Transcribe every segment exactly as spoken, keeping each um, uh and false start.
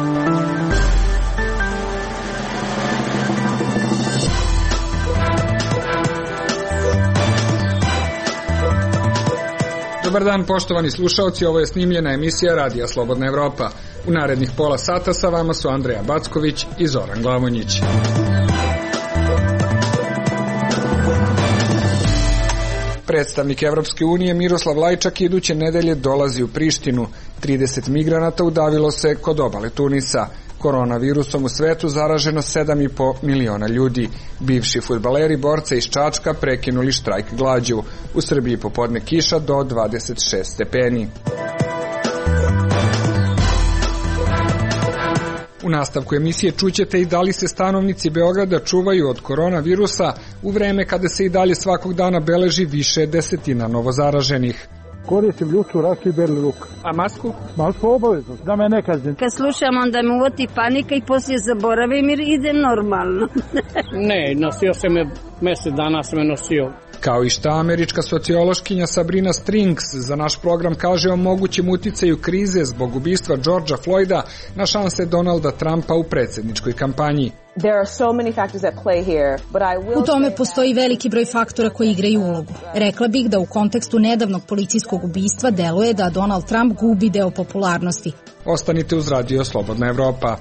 Dobar dan, poštovani slušaoci, ovo je snimljena emisija Radija Slobodna Evropa. U narednih pola sata sa vama su Andreja Backović i Zoran Glavonjić. Predstavnik Evropske unije Miroslav Lajčak iduće nedelje dolazi u Prištinu. trideset migranata udavilo se kod obale Tunisa. Koronavirusom u svetu zaraženo sedam i po miliona ljudi. Bivši fudbaleri borca iz Čačka prekinuli štrajk glađu. U Srbiji popodne kiša do dvadeset šest stepeni. U nastavku emisije čućete i da li se stanovnici Beograda čuvaju od koronavirusa u vreme kada se i dalje svakog dana beleži više desetina novozaraženih. Koristim ljuču, rastu i berli luk. A masku? Masku obavezno, da me ne kaznim. Kad slušam, onda me uvoti panika i poslije zaboravim jer idem normalno. Ne, nosio sam me, mesec dana sam me nosio. Kao i šta američka sociološkinja Sabrina Strings za naš program kaže o mogućem uticaju krize zbog ubistva Georgea Floyda na šanse Donalda Trumpa u predsjedničkoj kampanji. U tome postoji veliki broj faktora koji igraju ulogu. Rekla bih da u kontekstu nedavnog policijskog ubistva deluje da Donald Trump gubi deo popularnosti. Ostanite uz Radio Slobodna Evropa.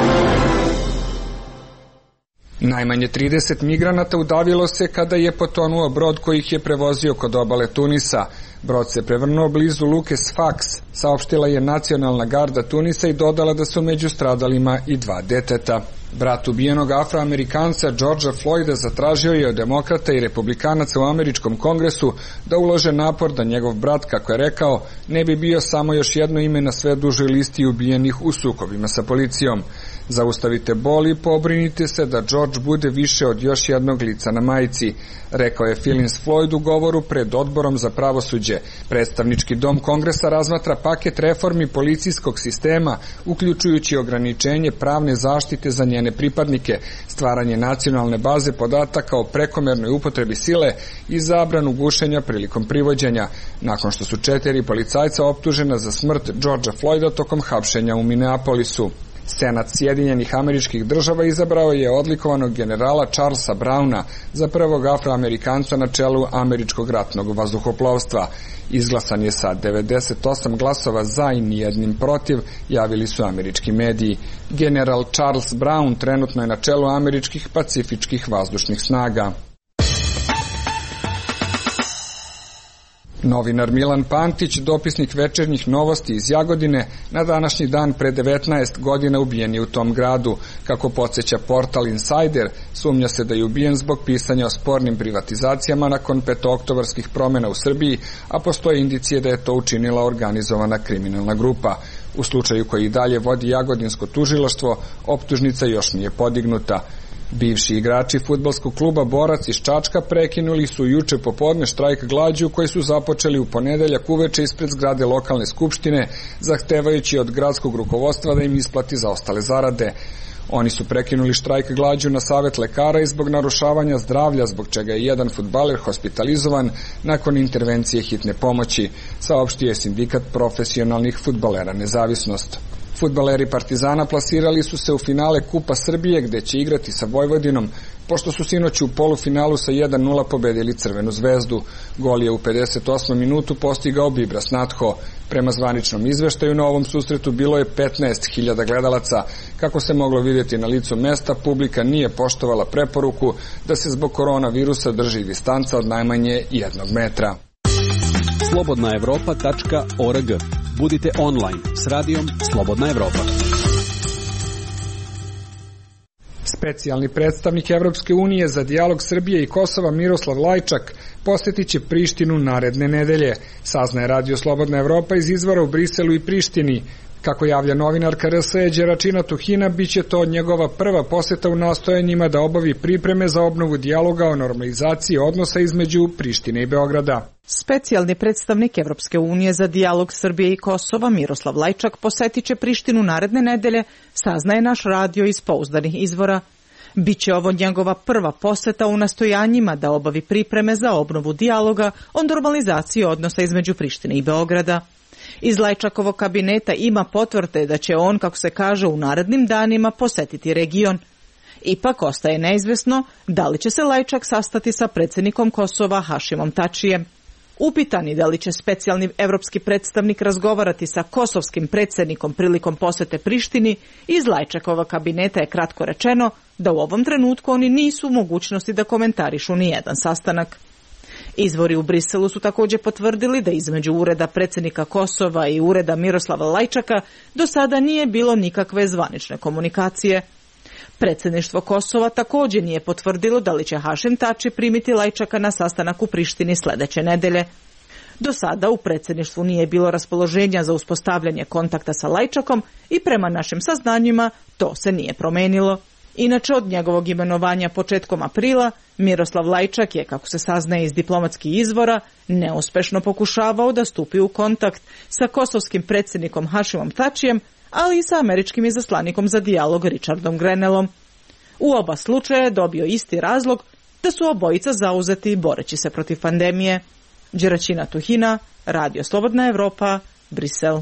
Najmanje trideset migranata udavilo se kada je potonuo brod koji ih je prevozio kod obale Tunisa. Brod se prevrnuo blizu luke Sfax, saopštila je nacionalna garda Tunisa i dodala da su među stradalima i dva deteta. Brat ubijenog Afroamerikanca Georgea Floyda zatražio je od demokrata i republikanaca u američkom kongresu da ulože napor da njegov brat, kako je rekao, ne bi bio samo još jedno ime na sve dužoj listi ubijenih u sukobima sa policijom. Zaustavite bol i pobrinite se da George bude više od još jednog lica na majici, rekao je Philins Floyd u govoru pred odborom za pravosuđe. Predstavnički dom kongresa razmatra paket reformi policijskog sistema, uključujući ograničenje pravne zaštite za njene pripadnike, stvaranje nacionalne baze podataka o prekomernoj upotrebi sile i zabranu gušenja prilikom privođenja, nakon što su četiri policajca optužena za smrt Georgea Floyda tokom hapšenja u Minneapolisu. Senat Sjedinjenih Američkih Država izabrao je odlikovanog generala Charlesa Browna za prvog Afroamerikanca na čelu američkog ratnog vazduhoplovstva. Izglasan je sa devedeset osam glasova za i nijednim protiv, javili su američki mediji. General Charles Brown trenutno je na čelu američkih pacifičkih vazdušnih snaga. Novinar Milan Pantić, dopisnik Večernjih novosti iz Jagodine, na današnji dan pre devetnaest godina ubijen je u tom gradu. Kako podsjeća portal Insider, sumnja se da je ubijen zbog pisanja o spornim privatizacijama nakon petooktobarskih promjena u Srbiji, a postoje indicije da je to učinila organizovana kriminalna grupa. U slučaju koji i dalje vodi Jagodinsko tužilaštvo, optužnica još nije podignuta. Bivši igrači fudbalskog kluba Borac iz Čačka prekinuli su juče popodne štrajk glađu koji su započeli u ponedeljak uveče ispred zgrade lokalne skupštine, zahtevajući od gradskog rukovodstva da im isplati zaostale zarade. Oni su prekinuli štrajk glađu na savet lekara i zbog narušavanja zdravlja, zbog čega je jedan fudbaler hospitalizovan nakon intervencije hitne pomoći, saopštio je sindikat profesionalnih fudbalera Nezavisnost. Fudbaleri Partizana plasirali su se u finale Kupa Srbije gde će igrati sa Vojvodinom, pošto su sinoć u polufinalu sa jedan nula pobedili Crvenu zvezdu. Gol je u pedeset osmom minutu postigao Bibras Natho. Prema zvaničnom izveštaju na ovom susretu bilo je petnaest hiljada gledalaca. Kako se moglo vidjeti na licu mesta, publika nije poštovala preporuku da se zbog koronavirusa drži distanca od najmanje jednog metra. slobodna evropa tačka org. Budite online s radijom Slobodna Evropa. Specijalni predstavnik Evropske unije za dijalog Srbije i Kosova Miroslav Lajčak posjetit će Prištinu naredne nedelje, saznaje Radio Slobodna Evropa iz izvora u Briselu i Prištini. Kako javlja novinarka R S E Đeračina Tuhina, biće to njegova prva posjeta u nastojanjima da obavi pripreme za obnovu dijaloga o normalizaciji odnosa između Prištine i Beograda. Specijalni predstavnik Evropske unije za dijalog Srbije i Kosova Miroslav Lajčak posjetit će Prištinu naredne nedelje, saznaje naš radio iz pouzdanih izvora. Biće ovo njegova prva poseta u nastojanjima da obavi pripreme za obnovu dijaloga o normalizaciji odnosa između Prištine i Beograda. Iz Lajčakovog kabineta ima potvrde da će on, kako se kaže, u narednim danima posetiti region. Ipak ostaje neizvesno da li će se Lajčak sastati sa predsjednikom Kosova Hašimom Tačijem. Upitani da li će specijalni evropski predstavnik razgovarati sa kosovskim predsjednikom prilikom posete Prištini, iz Lajčakova kabineta je kratko rečeno da u ovom trenutku oni nisu u mogućnosti da komentarišu ni jedan sastanak. Izvori u Briselu su također potvrdili da između ureda predsjednika Kosova i ureda Miroslava Lajčaka do sada nije bilo nikakve zvanične komunikacije. Predsjedništvo Kosova također nije potvrdilo da li će Hašim Tači primiti Lajčaka na sastanak u Prištini sljedeće nedelje. Do sada u predsjedništvu nije bilo raspoloženja za uspostavljanje kontakta sa Lajčakom i prema našim saznanjima to se nije promenilo. Inače, od njegovog imenovanja početkom aprila, Miroslav Lajčak je, kako se saznaje iz diplomatskih izvora, neuspešno pokušavao da stupi u kontakt sa kosovskim predsjednikom Hašimom Tačijem, ali i sa američkim izaslanikom za dijalog Richardom Grenellom. U oba slučaja je dobio isti razlog da su obojica zauzeti boreći se protiv pandemije. Đeraćina Tuhina, Radio Slobodna Evropa, Brisel.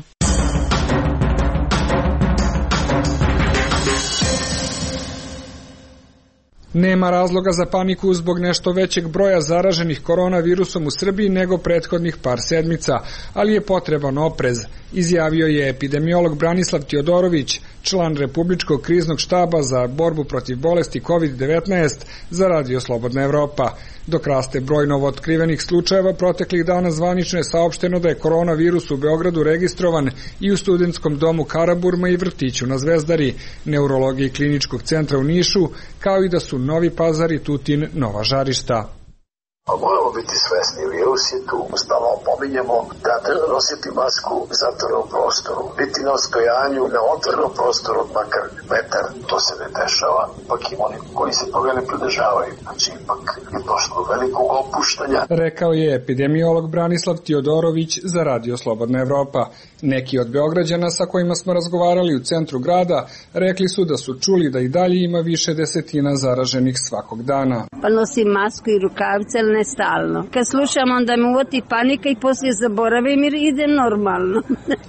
Nema razloga za paniku zbog nešto većeg broja zaraženih koronavirusom u Srbiji nego prethodnih par sedmica, ali je potreban oprez, izjavio je epidemiolog Branislav Tijodorović, član Republičkog kriznog štaba za borbu protiv bolesti kovid devetnaest za Radio Slobodna Evropa. Dok raste broj novootkrivenih slučajeva, proteklih dana zvanično je saopšteno da je koronavirus u Beogradu registrovan i u studentskom domu Karaburma i vrtiću na Zvezdari, neurologiji kliničkog centra u Nišu, kao i da su Novi Pazar i Tutin nova žarišta. Moramo biti svesni, virus je tu, stalno pominjemo da treba nositi masku u zatvorenom prostoru, biti na ostojanju na otvorenom prostoru makar metar, to se ne dešava, ipak im oni koji se toga ne pridržavaju, znači ipak je došlo do velikog opuštanja. Rekao je epidemiolog Branislav Tijodorović za Radio Slobodna Evropa. Neki od Beograđana sa kojima smo razgovarali u centru grada rekli su da su čuli da i dalje ima više desetina zaraženih svakog dana. Pa nosim masku i rukavice, ali ne stalno. Kad slušam, onda me uvoti panika i poslije zaboravim jer ide normalno.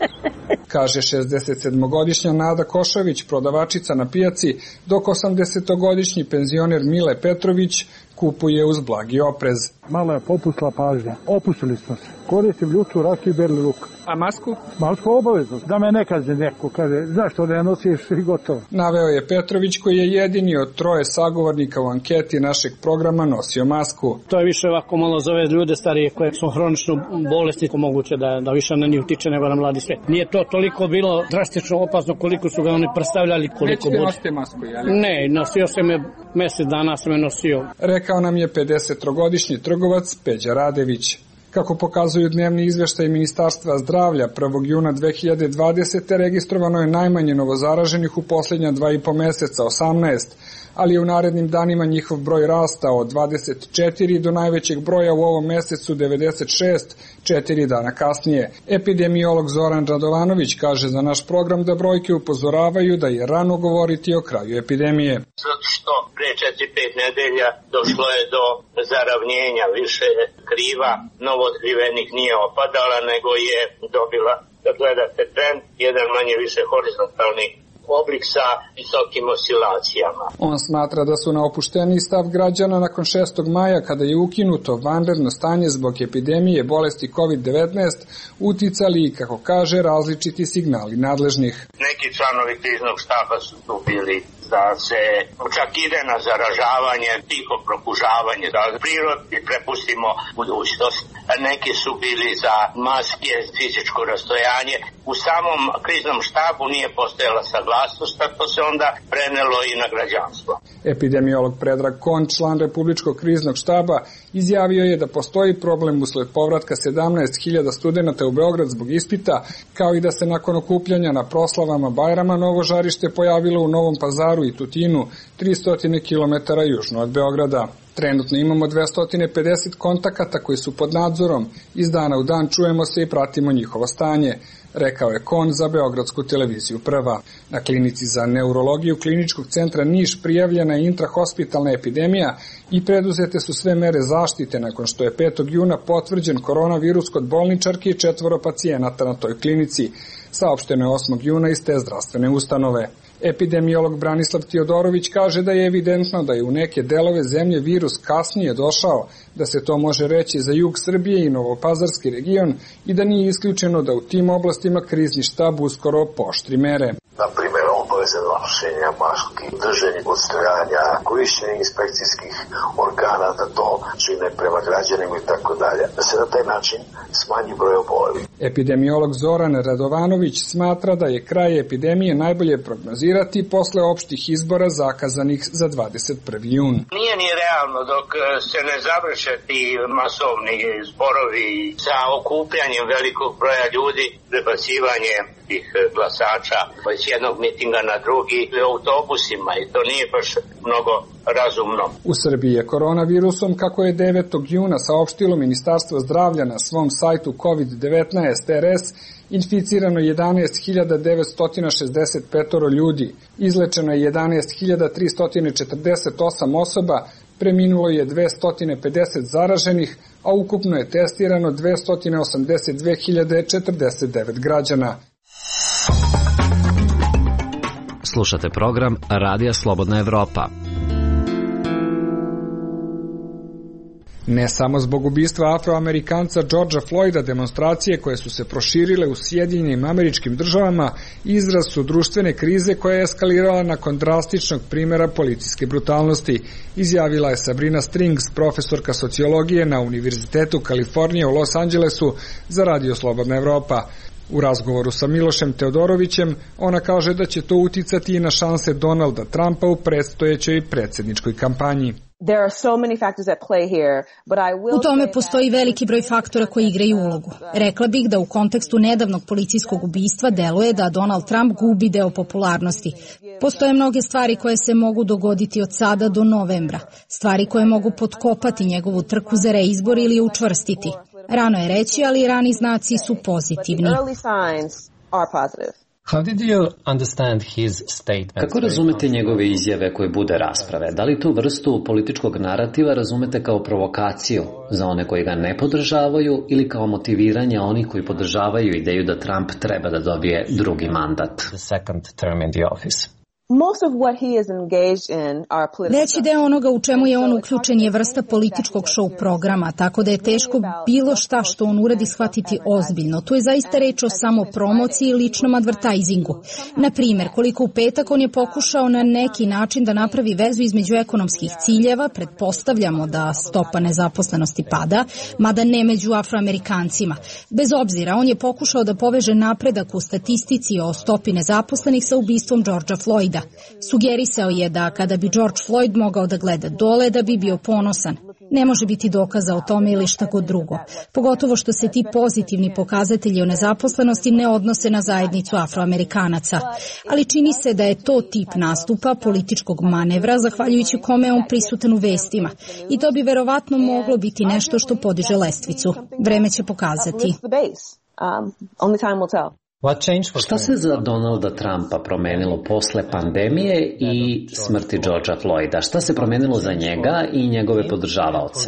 Kaže šezdesetsedmogodišnja Nada Košavić, prodavačica na pijaci, dok osamdesetogodišnji penzioner Mile Petrović kupuje uz blagi oprez. Malo je popustila pažnja. Opustili smo se. Koristim ljuču, rakiju i berli luk. A masku? Masku obavezno. Da me ne kaže neko, kaže, zašto ne nosiš i gotovo. Naveo je Petrović, koji je jedini od troje sagovornika u anketi našeg programa nosio masku. To je više ovako malo za ove ljude starije koje su hronično bolesni, moguće da, da više na njih utiče nego na mladi svijet. Nije to toliko bilo drastično opasno koliko su ga oni predstavljali. Koliko Nećete nosite masku, jel? Ne, nosio sam je, mjesec dana sam je nosio. Rekao nam je pedesetogodišnji trgovac Peđa Radević. Kako pokazuju dnevni izveštaj Ministarstva zdravlja, prvog juna dve hiljade dvadesete. registrovano je najmanje novozaraženih u posljednja dva i po meseca, osamnaest, ali je u narednim danima njihov broj rastao od dvadeset četiri do najvećeg broja u ovom mesecu devedeset šest, četiri dana kasnije. Epidemiolog Zoran Radovanović kaže za naš program da brojke upozoravaju da je rano govoriti o kraju epidemije. Zato što pre četiri pet nedelja došlo je do zaravnjenja, više kriva novootkrivenih nije opadala, nego je dobila, da gledate trend, jedan manje više horizontalni oblik sa visokim oscilacijama. On smatra da su na opušteniji stav građana nakon šestog maja, kada je ukinuto vanredno stanje zbog epidemije bolesti kovid devetnaest, uticali i, kako kaže, različiti signali nadležnih. Neki članovi kriznog štaba su tu bili da se čak ide na zaražavanje, tiho prokužavanje, da prirodi prepustimo budućnost. Neki su bili za maske, fizičko rastojanje. U samom kriznom štabu nije postojala saglasnost, a to se onda prenelo i na građanstvo. Epidemiolog Predrag Kon, član Republičkog kriznog štaba, izjavio je da postoji problem usled povratka sedamnaest hiljada studenata u Beograd zbog ispita, kao i da se nakon okupljanja na proslavama Bajrama novo žarište pojavilo u Novom Pazaru i Tutinu, tristo kilometara južno od Beograda. Trenutno imamo dvesta pedeset kontakata koji su pod nadzorom. Iz dana u dan čujemo se i pratimo njihovo stanje, rekao je Kon za Beogradsku televiziju Prva. Na klinici za neurologiju Kliničkog centra Niš prijavljena je intrahospitalna epidemija i preduzete su sve mere zaštite nakon što je petog juna potvrđen koronavirus kod bolničarke i četvoro pacijenata na toj klinici, saopšteno je osmog juna iz te zdravstvene ustanove. Epidemiolog Branislav Tiodorović kaže da je evidentno da je u neke delove zemlje virus kasnije došao, da se to može reći za jug Srbije i Novopazarski region i da nije isključeno da u tim oblastima krizni štab uskoro pooštri mere. Na primjer, obaveze nošenja maski, drženje odstojanja, korišćenje inspekcijskih organa da to čine prema građanima i tako dalje. Da se na taj način smanji broj oboljelih. Epidemiolog Zoran Radovanović smatra da je kraj epidemije najbolje prognozirati posle opštih izbora zakazanih za dvadeset prvi jun. Nije ni realno dok se ne završe ti masovni zborovi sa okupljanjem velikog broja ljudi, prebacivanje tih glasača iz jednog mitinga na drugi autobusima i to nije baš mnogo razumno. U Srbiji je koronavirusom, kako je devetog juna saopštilo Ministarstvo zdravlja na svom sajtu kovid devetnaest R S, inficirano jedanaest hiljada devetsto šezdeset pet ljudi, izlečeno je jedanaest hiljada tristo četrdeset osam osoba, preminulo je dvesta pedeset zaraženih, a ukupno je testirano dvesta osamdeset dve hiljade četrdeset devet građana. Slušate program Radija Slobodna Evropa. Ne samo zbog ubistva afroamerikanca Georgea Floyda, demonstracije koje su se proširile u Sjedinjenim Američkim Državama izraz su društvene krize koja je eskalirala nakon drastičnog primjera policijske brutalnosti, izjavila je Sabrina Strings, profesorka sociologije na Univerzitetu Kalifornije u Los Angelesu za Radio Slobodna Evropa. U razgovoru sa Milošem Teodorovićem ona kaže da će to uticati i na šanse Donalda Trumpa u predstojećoj predsjedničkoj kampanji. U tome postoji veliki broj faktora koji igraju ulogu. Rekla bih da u kontekstu nedavnog policijskog ubistva deluje da Donald Trump gubi deo popularnosti. Postoje mnoge stvari koje se mogu dogoditi od sada do novembra. Stvari koje mogu potkopati njegovu trku za reizbor ili je učvrstiti. Rano je reći, ali rani znaci su pozitivni. Kako razumete njegove izjave koje bude rasprave? Da li tu vrstu političkog narativa razumete kao provokaciju za one koji ga ne podržavaju ili kao motiviranje onih koji podržavaju ideju da Trump treba da dobije drugi mandat? Veći deo onoga u čemu je on uključen je vrsta političkog show programa, tako da je teško bilo šta što on uradi shvatiti ozbiljno. Tu je zaista reč o samopromociji i ličnom advertajzingu. Na primjer, koliko u petak on je pokušao na neki način da napravi vezu između ekonomskih ciljeva, pretpostavljamo da stopa nezaposlenosti pada, mada ne među afroamerikancima. Bez obzira, on je pokušao da poveže napredak u statistici o stopi nezaposlenih sa ubistvom Georgea Floyda. Sugerisao je da kada bi George Floyd mogao da gleda dole, da bi bio ponosan. Ne može biti dokaza o tome ili šta god drugo. Pogotovo što se ti pozitivni pokazatelji o nezaposlenosti ne odnose na zajednicu afroamerikanaca. Ali čini se da je to tip nastupa, političkog manevra, zahvaljujući kome je on prisutan u vestima. I to bi verovatno moglo biti nešto što podiže lestvicu. Vreme će pokazati. Šta se za Donalda Trumpa promenilo posle pandemije i smrti Georgea Floyda? Šta se promenilo za njega i njegove podržavaoce?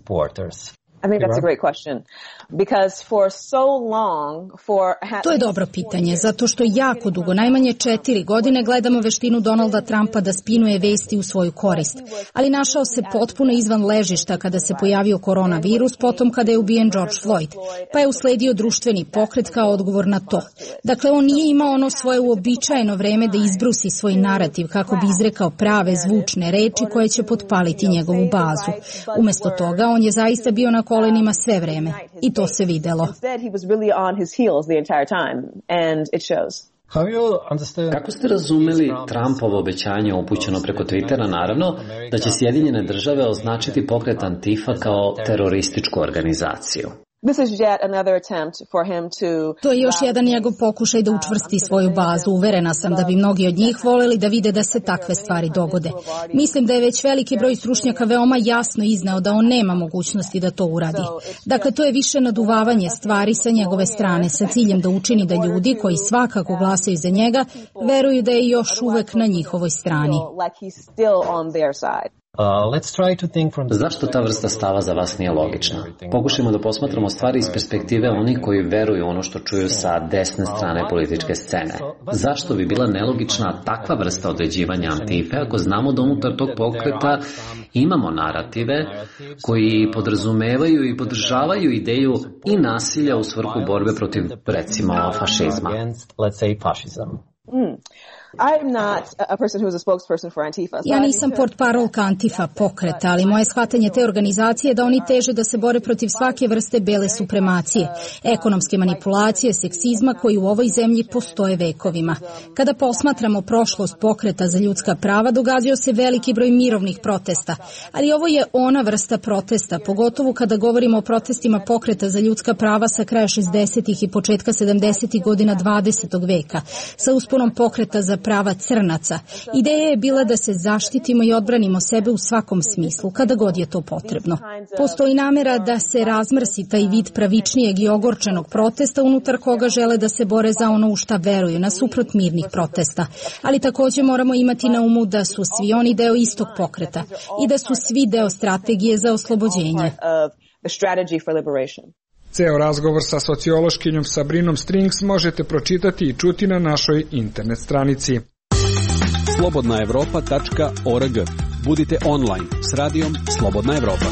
To je dobro pitanje, zato što jako dugo, najmanje četiri godine, gledamo veštinu Donalda Trumpa da spinuje vesti u svoju korist. Ali našao se potpuno izvan ležišta kada se pojavio koronavirus, potom kada je ubijen George Floyd, pa je usledio društveni pokret kao odgovor na to. Dakle, on nije imao ono svoje uobičajeno vreme da izbrusi svoj narativ kako bi izrekao prave zvučne reči koje će potpaliti njegovu bazu. Umesto toga, on je zaista bio na kolenima sve vreme i to se videlo. Kako ste razumeli Trumpovo obećanje upućeno preko Twittera, naravno, da će Sjedinjene države označiti pokret Antifa kao terorističku organizaciju? To je još jedan njegov pokušaj da učvrsti svoju bazu. Uverena sam da bi mnogi od njih voleli da vide da se takve stvari dogode. Mislim da je već veliki broj stručnjaka veoma jasno izneo da on nema mogućnosti da to uradi. Dakle, to je više naduvavanje stvari sa njegove strane sa ciljem da učini da ljudi koji svakako glasaju za njega veruju da je još uvek na njihovoj strani. Uh, let's try to think from... Zašto ta vrsta stava za vas nije logična? Pokušajmo da posmatramo stvari iz perspektive onih koji veruju ono što čuju sa desne strane političke scene. Zašto bi bila nelogična takva vrsta određivanja Antife ako znamo da unutar tog pokreta imamo narative koji podrazumevaju i podržavaju ideju i nasilja u svrhu borbe protiv, recimo, fašizma? Mm. Ja nisam portparolka Antifa pokreta, ali moje shvatanje te organizacije je da oni teže da se bore protiv svake vrste bele supremacije, ekonomske manipulacije, seksizma koji u ovoj zemlji postoje vekovima. Kada posmatramo prošlost pokreta za ljudska prava, događao se veliki broj mirovnih protesta, ali ovo je ona vrsta protesta, pogotovo kada govorimo o protestima pokreta za ljudska prava sa kraja šezdesetih i početka sedamdesetih godina dvadesetog veka, sa usponom pokreta za prava crnaca. Ideja je bila da se zaštitimo i odbranimo sebe u svakom smislu, kada god je to potrebno. Postoji namera da se razmrsi taj vid pravičnijeg i ogorčenog protesta unutar koga žele da se bore za ono u šta veruju, nasuprot mirnih protesta. Ali također moramo imati na umu da su svi oni deo istog pokreta i da su svi deo strategije za oslobođenje. Ceo razgovor sa sociološkinjom Sabrinom Strings možete pročitati i čuti na našoj internet stranici. slobodna evropa tačka org. Budite online s radijom Slobodna Evropa.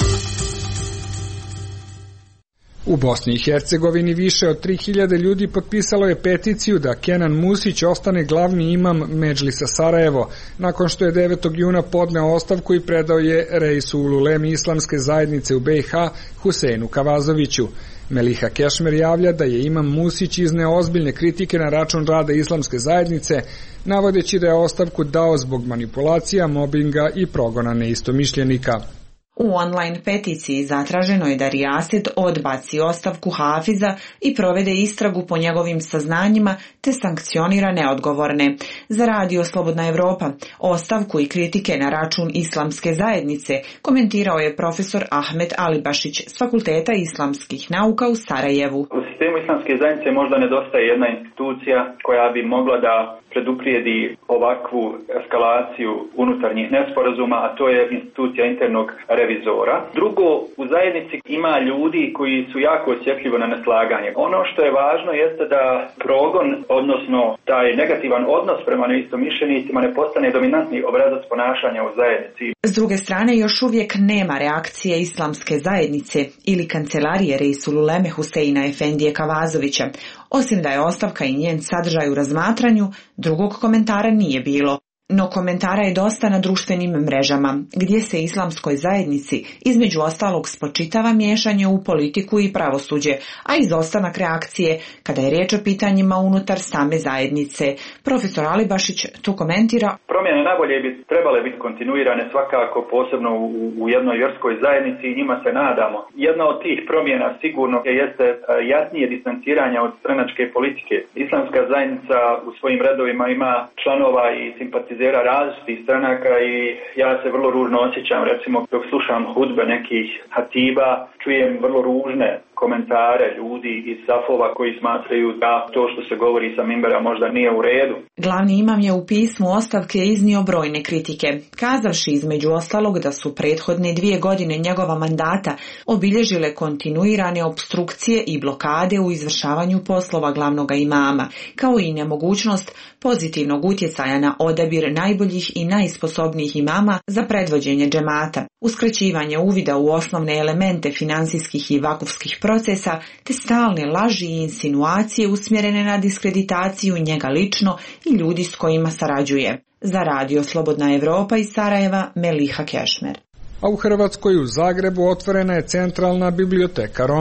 U Bosni i Hercegovini više od tri hiljade ljudi potpisalo je peticiju da Kenan Musić ostane glavni imam Medžlisa Sarajevo, nakon što je devetog juna podneo ostavku i predao je reisu ululemi islamske zajednice u B i H Huseinu Kavazoviću. Meliha Kešmer javlja da je imam Musić izneo ozbiljne kritike na račun rada islamske zajednice, navodeći da je ostavku dao zbog manipulacija, mobinga i progona neistomišljenika. U online peticiji zatraženo je da Rijaset odbaci ostavku Hafiza i provede istragu po njegovim saznanjima te sankcionira neodgovorne. Za radio Slobodna Evropa ostavku i kritike na račun islamske zajednice komentirao je profesor Ahmet Alibašić s Fakulteta islamskih nauka u Sarajevu. U sistemu islamske zajednice možda nedostaje jedna institucija koja bi mogla da preduprijedi ovakvu eskalaciju unutarnjih nesporazuma, a to je institucija internog revizora. Drugo, u zajednici ima ljudi koji su jako osjetljivi na neslaganje. Ono što je važno jeste da progon, odnosno taj negativan odnos prema neistomišljenicima ne postane dominantni obrazac ponašanja u zajednici. S druge strane, još uvijek nema reakcije islamske zajednice ili kancelarije Reisul Uleme Huseina Efendije Kavazovića. Osim da je ostavka i njen sadržaj u razmatranju, drugog komentara nije bilo. No komentara je dosta na društvenim mrežama, gdje se islamskoj zajednici između ostalog spočitava miješanje u politiku i pravosuđe, a izostanak reakcije kada je riječ o pitanjima unutar same zajednice. Profesor Alibašić tu komentira: promjene nabolje bi trebale biti kontinuirane svakako, posebno u, u jednoj vjerskoj zajednici i njima se nadamo. Jedna od tih promjena sigurno jeste jasnije distanciranje od stranačke politike. Islamska zajednica u svojim redovima ima članova i simpatizera različitih stranaka i ja se vrlo ružno osjećam, recimo dok slušam hudbe nekih hatiba, čujem vrlo ružne komentare ljudi iz safova koji smatraju da to što se govori sa mimbera možda nije u redu. Glavni imam je u pismu ostavke iznio brojne kritike, kazavši između ostalog da su prethodne dvije godine njegova mandata obilježile kontinuirane obstrukcije i blokade u izvršavanju poslova glavnog imama, kao i nemogućnost pozitivnog utjecaja na odabir najboljih i najsposobnijih imama za predvođenje džemata, uskraćivanje uvida u osnovne elemente finansijskih i vakufskih procesa, te stalne laži i insinuacije usmjerene na diskreditaciju njega lično i ljudi s kojima sarađuje. Za radio Slobodna Evropa iz Sarajeva, Meliha Kešmer. A u Hrvatskoj u Zagrebu otvorena je centralna biblioteka Roma.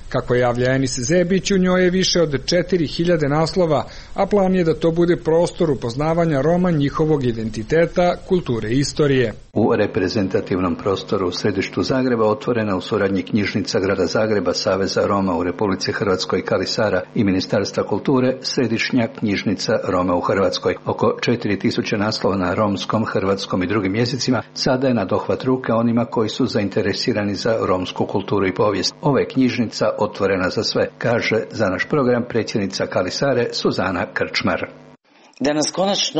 Kako javlja Enis Zebić, u njoj je više od četiri hiljade naslova, a plan je da to bude prostor upoznavanja Roma, njihovog identiteta, kulture i istorije. U reprezentativnom prostoru u središtu Zagreba otvorena u suradnji knjižnica Grada Zagreba, Saveza Roma u Republici Hrvatskoj, Kalisara i Ministarstva kulture, središnja knjižnica Roma u Hrvatskoj. Oko četiri tisuće naslova na romskom, hrvatskom i drugim jezicima sada je na dohvat ruke onima koji su zainteresirani za romsku kulturu i povijest. Ova je knjižnica otvorena za sve, kaže za naš program predsjednica Kalisare Suzana Krčmar. Da nas konačno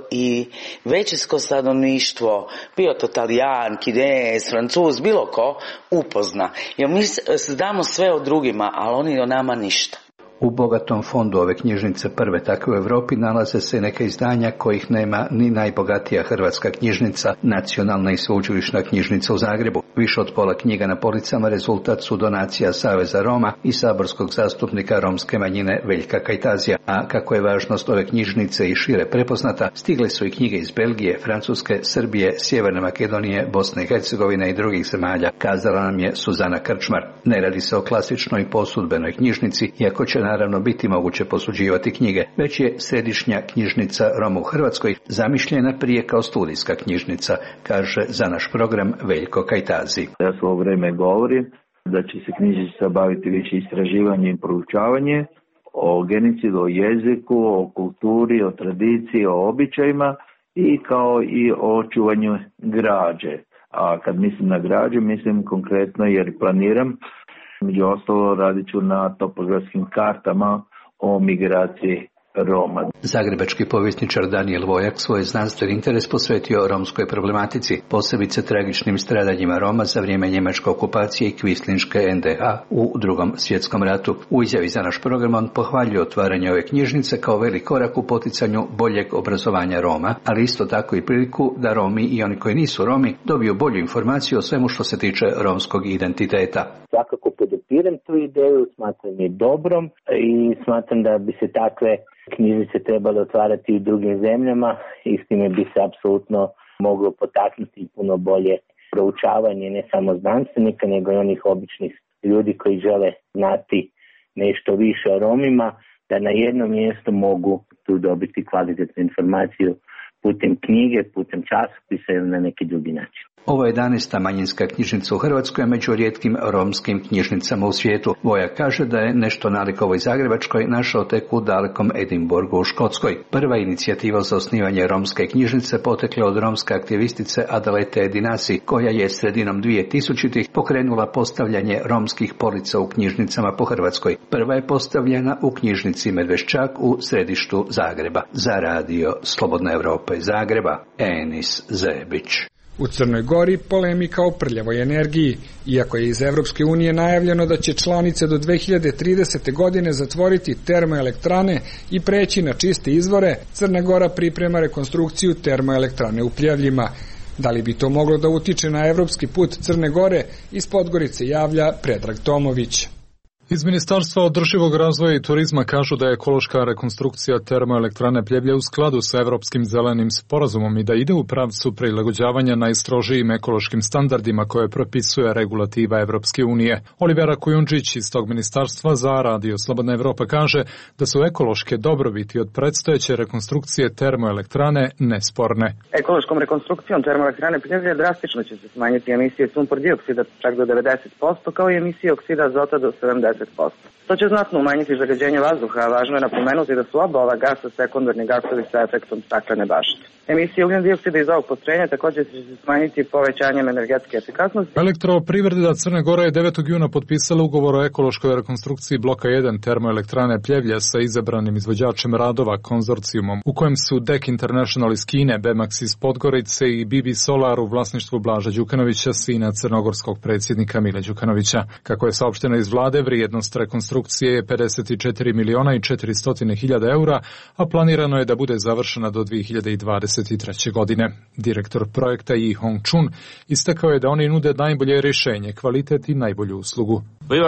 i većinsko stanovništvo, bio to Talijan, Kinez, Francuz, bilo ko, upozna. Jer mi znamo sve o drugima, ali oni o nama ništa. U bogatom fondu ove knjižnice, prve takve u Europi, nalaze se neke izdanja kojih nema ni najbogatija hrvatska knjižnica, Nacionalna i sveučilišna knjižnica u Zagrebu. Više od pola knjiga na policama rezultat su donacija Saveza Roma i saborskog zastupnika romske manjine Veljka Kajtazija. A kako je važnost ove knjižnice i šire prepoznata, stigle su i knjige iz Belgije, Francuske, Srbije, Sjeverne Makedonije, Bosne i Hercegovine i drugih zemalja, kazala nam je Suzana Krčmar. Ne radi se o klasičnoj posudbenoj knjižnici, iako će naravno biti moguće posuđivati knjige, već je središnja knjižnica Roma u Hrvatskoj zamišljena prije kao studijska knjižnica, kaže za naš program Veljko Kajtazi. Ja svo vrijeme govorim da će se knjižnica baviti više istraživanjem i proučavanjem o genocidu, o jeziku, o kulturi, o tradiciji, o običajima i kao i o čuvanju građe. A kad mislim na građu, mislim konkretno jer planiram, među ostalo radit ću na topografskim kartama o migraciji Roma. Zagrebački povjesničar Danijel Vojak svoj znanstveni interes posvetio romskoj problematici, posebice tragičnim stradanjima Roma za vrijeme njemačke okupacije i kvislinške en de ha u drugom svjetskom ratu. U izjavi za naš program on pohvaljuje otvaranje ove knjižnice kao velik korak u poticanju boljeg obrazovanja Roma, ali isto tako i priliku da Romi i oni koji nisu Romi dobiju bolju informaciju o svemu što se tiče romskog identiteta. Svakako podupirem tu ideju, smatram je dobrom i smatram da bi se takve knjižnice trebale otvarati u drugim zemljama i s time bi se apsolutno moglo potaknuti puno bolje proučavanje ne samo znanstvenika nego i onih običnih ljudi koji žele znati nešto više o Romima, da na jednom mjestu mogu tu dobiti kvalitetnu informaciju putem knjige, putem časopisa ili na neki drugi način. Ovo je jedanaesta manjinska knjižnica u Hrvatskoj, među rijetkim romskim knjižnicama u svijetu. Voja kaže da je nešto nalik ovoj zagrebačkoj našao tek u dalekom Edinburgu u Škotskoj. Prva inicijativa za osnivanje romske knjižnice potekla od romske aktivistice Adalete Dinasi, koja je sredinom dvije tisućitih pokrenula postavljanje romskih polica u knjižnicama po Hrvatskoj. Prva je postavljena u knjižnici Medveščak u središtu Zagreba. Za radio Slobodna Evropa iz Zagreba, Enis Zebić. U Crnoj Gori polemika o prljavoj energiji. Iako je iz Evropske unije najavljeno da će članice do dve hiljade tridesete. godine zatvoriti termoelektrane i preći na čiste izvore, Crna Gora priprema rekonstrukciju termoelektrane u Pljevljima. Da li bi to moglo da utiče na evropski put Crne Gore, iz Podgorice javlja Predrag Tomović. Iz Ministarstva održivog razvoja i turizma kažu da je ekološka rekonstrukcija termoelektrane Pljevlje u skladu sa Evropskim zelenim sporazumom i da ide u pravcu prilagođavanja najstrožijim ekološkim standardima koje propisuje regulativa Evropske unije. Olivera Kujundžić iz tog ministarstva za radio Slobodna Evropa kaže da su ekološke dobrobiti od predstojeće rekonstrukcije termoelektrane nesporne. Ekološkom rekonstrukcijom termoelektrane Pljevlje drastično će se smanjiti emisije sumpor dioksida čak do devedeset posto, kao i emisije oksida azota do sedamdeset posto. To će znatno umanjiti zagađenje vazduha, a važno je napomenuti da su oba ova gasa sekundarni gasovi sa efektom staklene bašte. Emisije ugljen dioksida iz ovog postrojenja također će se smanjiti povećanjem energetske efikasnosti. Elektroprivreda Crne Gore je devetog juna potpisala ugovor o ekološkoj rekonstrukciji bloka jedan termoelektrane Pljevlje sa izabranim izvođačem radova konzorcijumom, u kojem su D E C International iz Kine, Bemax iz Podgorice i B B Solar u vlasništvu Blaža Đukanovića, sina crnogorskog predsjednika Mile Đukanovića. Kako je saopšteno iz vlade, vrijednost rekonstrukcije je pedeset četiri miliona i četiristo hiljada eura, a planirano je da bude završena do dvije hiljade dvadeset treće. godine. Direktor projekta Yi Hong Chun istakao je da oni nude najbolje rješenje, kvalitet i najbolju uslugu.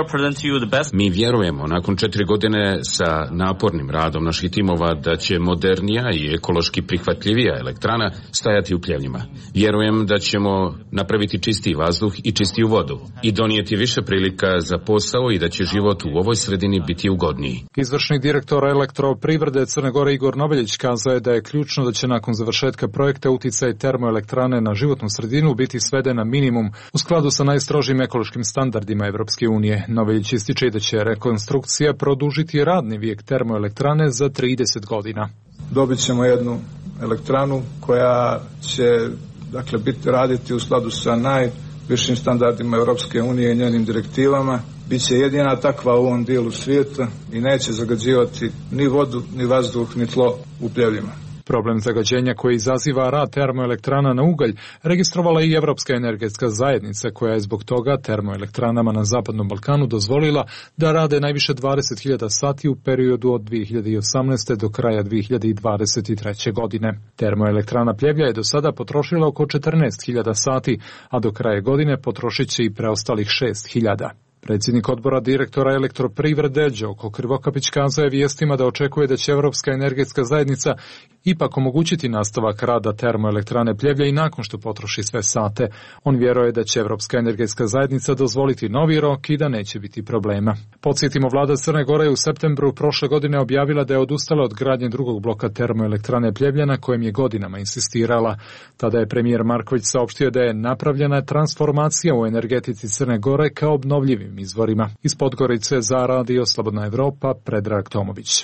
Mi vjerujemo nakon četiri godine sa napornim radom naših timova da će modernija i ekološki prihvatljivija elektrana stajati u Pljevljima. Vjerujem da ćemo napraviti čistiji vazduh i čistiju vodu i donijeti više prilika za posao i da će život u ovoj sredini biti ugodniji. Izvršni direktor Elektroprivrede Crne Gore Igor Noveljić kazao je da je ključno da će nakon završetka projekta uticaj termoelektrane na životnu sredinu biti sveden na minimum u skladu sa najstrožim ekološkim standardima Evropske unije. Noveljić ističe da će rekonstrukcija produžiti radni vijek termoelektrane za trideset godina. Dobit ćemo jednu elektranu koja će dakle biti raditi u skladu sa najvišim standardima Europske unije i njenim direktivama. Biće jedina takva u ovom dijelu svijeta i neće zagađivati ni vodu, ni vazduh, ni tlo u pljevljima. Problem zagađenja koji izaziva rad termoelektrana na ugalj registrovala i Evropska energetska zajednica, koja je zbog toga termoelektranama na Zapadnom Balkanu dozvolila da rade najviše dvadeset hiljada sati u periodu od dve hiljade osamnaeste. do kraja dve hiljade dvadeset treće. godine. Termoelektrana Pljevlja je do sada potrošila oko četrnaest hiljada sati, a do kraja godine potrošit će i preostalih šest hiljada. Predsjednik odbora direktora Elektroprivrede Đoko Krivokapić kazao je vijestima da očekuje da će Evropska energetska zajednica ipak omogućiti nastavak rada termoelektrane Pljevlja i nakon što potroši sve sate. On vjeruje da će Evropska energetska zajednica dozvoliti novi rok i da neće biti problema. Podsjetimo, vlada Crne Gore u septembru prošle godine objavila da je odustala od gradnje drugog bloka termoelektrane Pljevlja na kojem je godinama insistirala. Tada je premijer Marković saopštio da je napravljena transformacija u energetici Crne Gore ka obnovljivim izvorima. Iz Podgorice za Radio Slobodna Evropa, Predrag Tomović.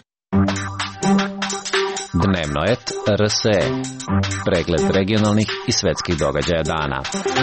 Dnevno et R S E. Pregled regionalnih i svetskih događaja dana.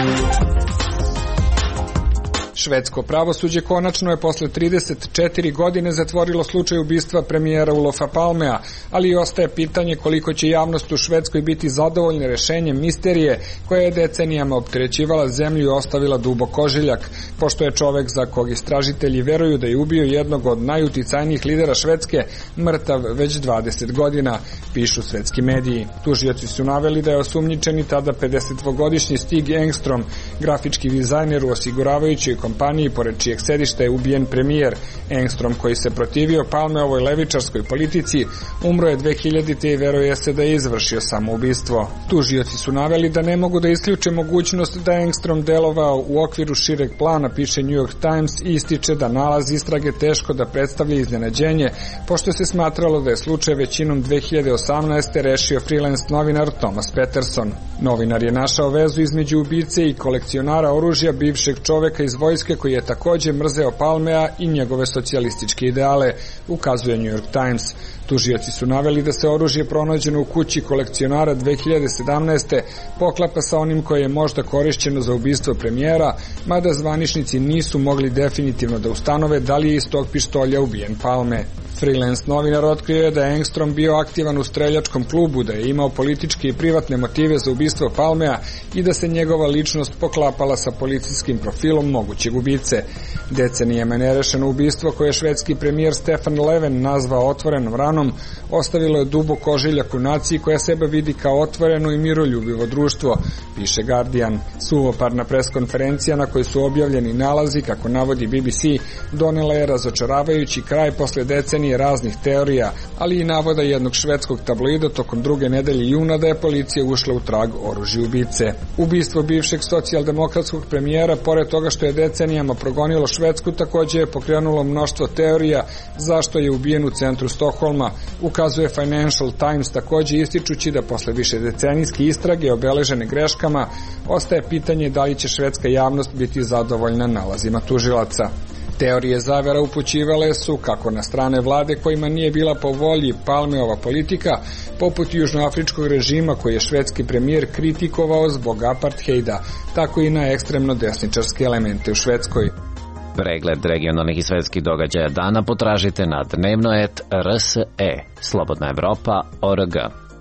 Švedsko pravosuđe konačno je posle trideset četiri godine zatvorilo slučaj ubistva premijera Olofa Palmea, ali i ostaje pitanje koliko će javnost u Švedskoj biti zadovoljna rešenjem misterije koja je decenijama opterećivala zemlju i ostavila dubok ožiljak, pošto je čovek za kog istražitelji veruju da je ubio jednog od najuticajnijih lidera Švedske mrtav već dvadeset godina, pišu svetski mediji. Tužioci su naveli da je osumnjičeni tada pedesetdvogodišnji Stig Engstrom, grafički dizajner u osiguravajućoj kompaniji pored čijeg sedišta je ubijen premijer. Engstrom, koji se protivio Palmeovoj levičarskoj politici, umro je dve hiljadite. i veruje se da je izvršio samoubistvo. Tužioci su naveli da ne mogu da isključe mogućnost da je Engstrom delovao u okviru šireg plana, piše New York Times, i ističe da nalaz istrage teško da predstavlja iznenađenje, pošto se smatralo da je slučaj većinom dve hiljade osamnaeste. rešio freelance novinar Thomas Peterson. Novinar je našao vezu između ubice i kolekcionara oružja, bivšeg čoveka iz vojske koji je takođe mrzeo Palmea i njegove socijalističke ideale, ukazuje New York Times. Tužioci su naveli da se oružje pronađeno u kući kolekcionara dve hiljade sedamnaeste. poklapa sa onim koje je možda korišćeno za ubistvo premijera, mada zvaničnici nisu mogli definitivno da ustanove da li je iz tog pištolja ubijen Palme. Freelance novinar otkrio je da je Engstrom bio aktivan u streljačkom klubu, da je imao političke i privatne motive za ubistvo Palmea i da se njegova ličnost poklapala sa policijskim profilom mogućeg ubice. Decenijama nerešeno ubistvo koje je švedski premijer Stefan Löfven nazvao otvorenom ranom ostavilo je dubok ožiljak u naciji koja sebe vidi kao otvoreno i miroljubivo društvo, piše Guardian. Suvoparna preskonferencija na kojoj su objavljeni nalazi, kako navodi B B C, donela je razočaravajući kraj posle decenije raznih teorija, ali i navoda jednog švedskog tabloida tokom druge nedelje juna da je policija ušla u trag oružja ubice. Ubistvo bivšeg socijaldemokratskog premijera, pored toga što je decenijama progonilo Švedsku, takođe je pokrenulo mnoštvo teorija zašto je ubijen u centru Stokholma, ukazuje Financial Times, takođe ističući da posle više decenijske istrage obeležene greškama ostaje pitanje da li će švedska javnost biti zadovoljna nalazima tužilaca. Teorije zavera upućivale su kako na strane vlade kojima nije bila po volji Palmeova politika, poput južnoafričkog režima koji je švedski premijer kritikovao zbog apartheida, tako i na ekstremno desničarske elemente u Švedskoj. Pregled regionalnih i svetskih događaja dana potražite na dnevno et R S E, Slobodna Evropa, O R G.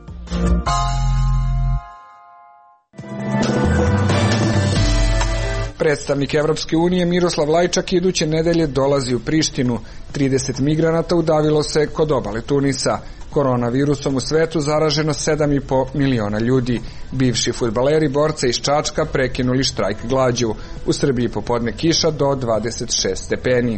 Predstavnik Evropske unije Miroslav Lajčak iduće nedelje dolazi u Prištinu. trideset migranata udavilo se kod obale Tunisa. Koronavirusom u svetu zaraženo sedam i po miliona ljudi. Bivši fudbaleri borca iz Čačka prekinuli štrajk glađu. U Srbiji popodne kiša do dvadeset šest stepeni.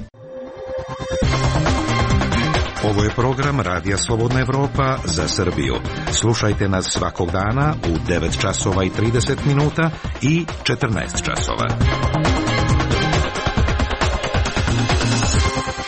Ovo je program Radija Slobodna Evropa za Srbiju. Slušajte nas svakog dana u devet časova i trideset minuta i četrnaest časova.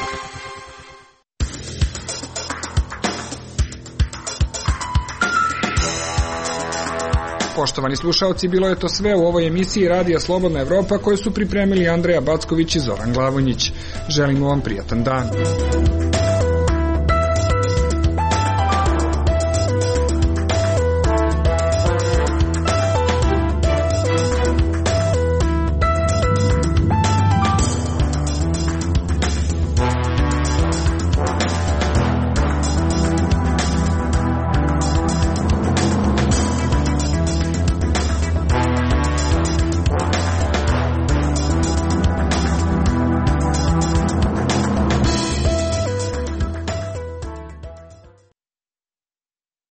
Poštovani slušalci, bilo je to sve u ovoj emisiji Radija Slobodna Evropa koju su pripremili Andreja Backović i Zoran Glavonjić. Želimo vam prijatan dan.